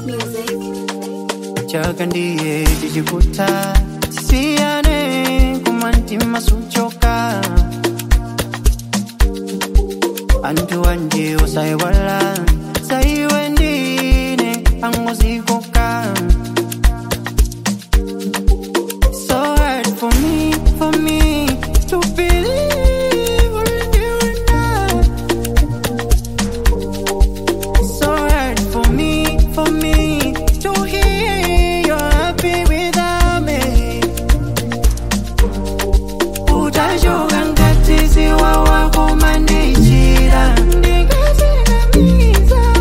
Chakandiye chichikuta siyane kumantima suchoka antu anje osaiwala saiwendine angozikoka. So hard for me to believe in you now. So hard for me to hear you're happy without me. Utashoka ngati ziwa wako mandichira ndingazinamiza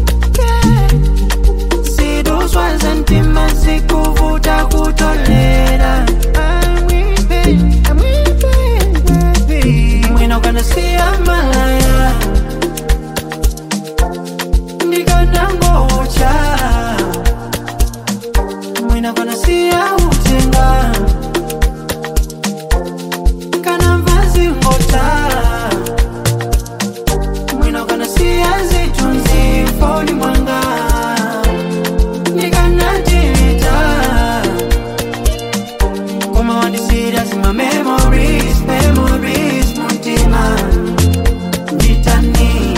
siduswa zantima zikuvuta kutolera. I'm weeping, baby. We're not gonna see a malaya ndikanangocha. We're not gonna see a utenga kana mvazi ngota. We're not gonna see a zitunzi foni mwanga ndikanadilita. Come on, this is my memories, muntima nditani.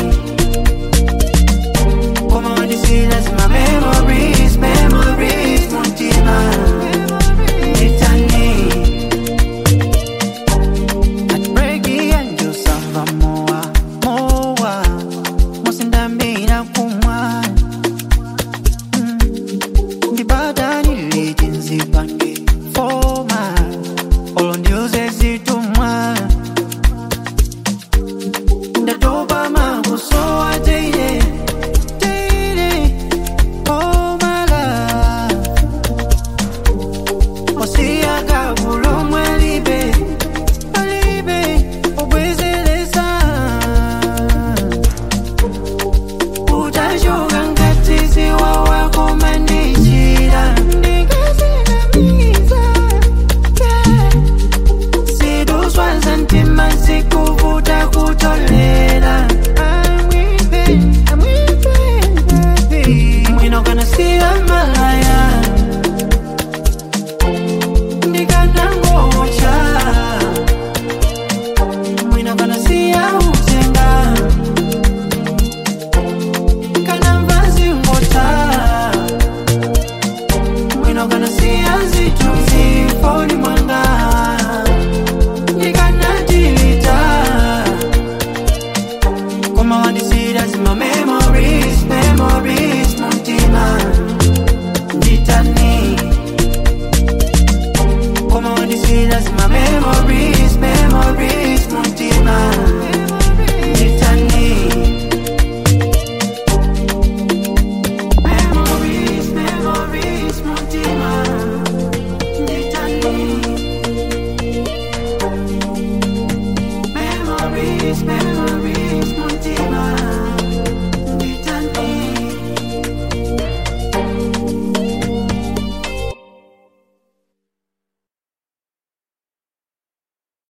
Come on, this is my memories, muntima nditani. Atbreki anjo samba moa mosindambira kumwa ndibada nilitinzipange foma olo ndiuze zitumwa ndatopa makusowa daily. Oh my love, osia kabulo mwalibe obwezeleza. Utashoka ngati ziwa wako mandichira ndingazinamiza siduswa zantima zikuvuta kutolera. I'm weeping, baby. We're not gonna see a malaya ndikanangocha. We're not gonna see a utenga kana mvazi ngota. We're not gonna see a zitunzi foni mwanga ndikanadilita. Come on, this is my memories, muntima nditani. Come on, this is my memories, muntima nditani. Memories, muntima nditani. Memories.